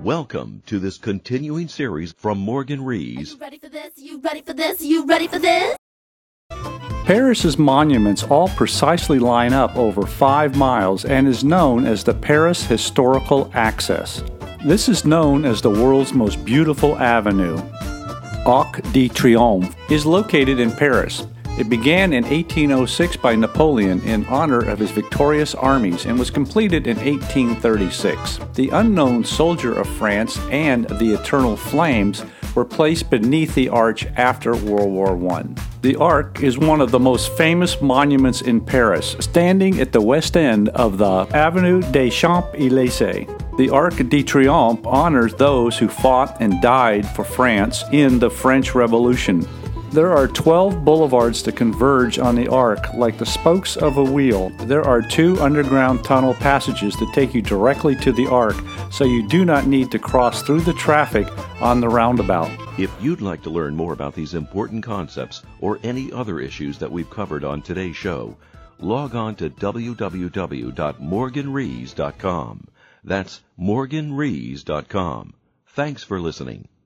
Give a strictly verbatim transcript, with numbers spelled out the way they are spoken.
Welcome to this continuing series from Morgan Rees. Are you ready for this? You ready for this? You ready for this? Paris's monuments all precisely line up over five miles and is known as the Paris Historical Axis. This is known as the world's most beautiful avenue. Arc de Triomphe is located in Paris. It began in eighteen oh six by Napoleon in honor of his victorious armies and was completed in eighteen thirty-six. The unknown soldier of France and the eternal flames were placed beneath the arch after World War One. The Arc is one of the most famous monuments in Paris, standing at the west end of the Avenue des Champs-Élysées. The Arc de Triomphe honors those who fought and died for France in the French Revolution. There are twelve boulevards that converge on the Arc like the spokes of a wheel. There are two underground tunnel passages that take you directly to the Arc, so you do not need to cross through the traffic on the roundabout. If you'd like to learn more about these important concepts or any other issues that we've covered on today's show, log on to w w w dot morgan rees dot com. That's morgan rees dot com. Thanks for listening.